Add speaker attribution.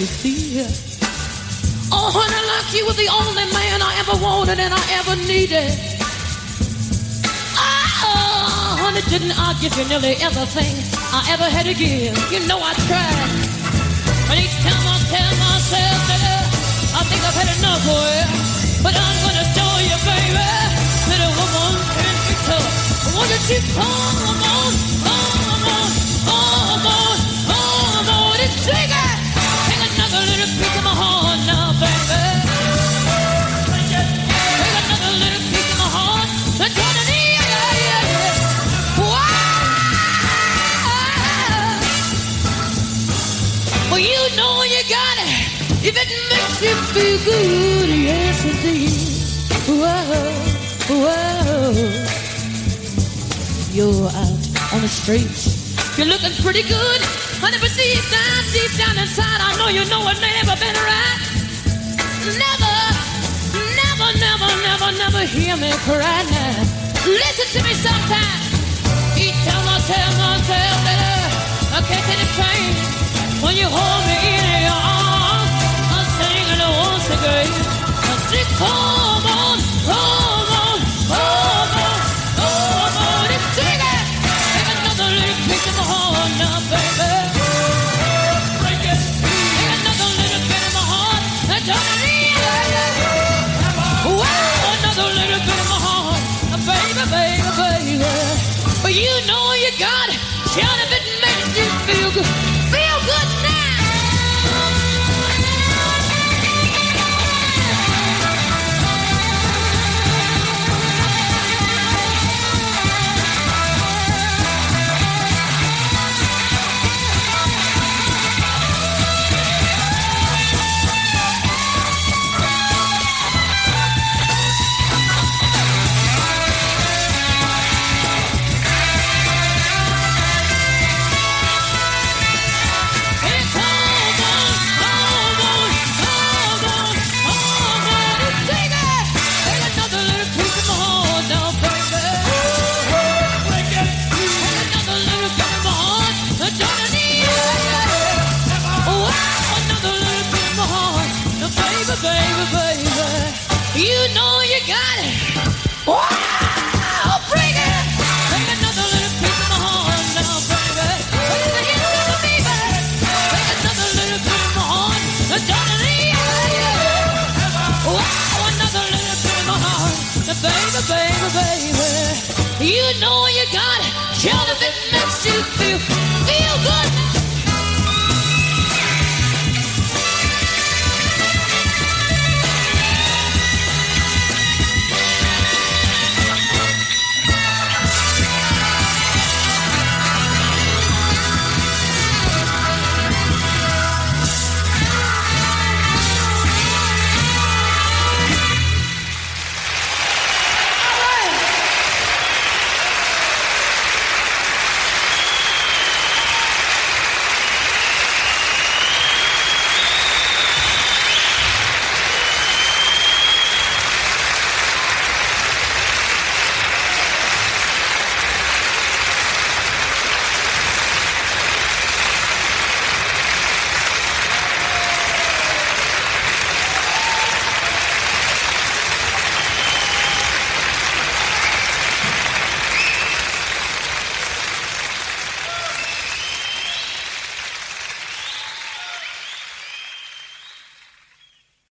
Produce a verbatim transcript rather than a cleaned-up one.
Speaker 1: you feel. Oh, honey, like you were the only man I ever wanted and I ever needed. Oh, honey, didn't I give you nearly everything I ever had to give? You know I tried. But each time I tell myself that I think I've had enough for you. But I'm gonna show you, baby, that a woman can be tough. Won't you keep on, come on, come on, come on, come on, and sing it. Take another little piece of my heart now, baby. Take another little piece of my heart and turn it in, yeah, yeah, yeah. Wow. Well, you know you got it if it makes you feel good, yes indeed. Whoa, whoa. You're out on the streets, you're looking pretty good, honey, but deep down, deep down inside, I know you know it never been right. Never, never, never, never, never hear me cry now. Listen to me sometime. Each time I tell myself that uh, I can't take the pain. When you hold me in your arms, I'm singing it once again. I say, come on, come on, come on, come on, and sing it. Take another little piece of my heart now, baby. Break it. Take another little bit of my heart and turn it in. Wow, another little bit of my heart, baby, baby, baby. But you know you got it. Shout if it makes you feel good. Feel good now. Baby, baby, you know you got it. Wow, bring it. Take another little piece of my heart now, baby. Take it to me, baby. Take another little bit of my heart. Don't leave. Wow, another little bit of my heart. Baby, baby, baby, you know you got it. Tell if it makes you feel, feel good.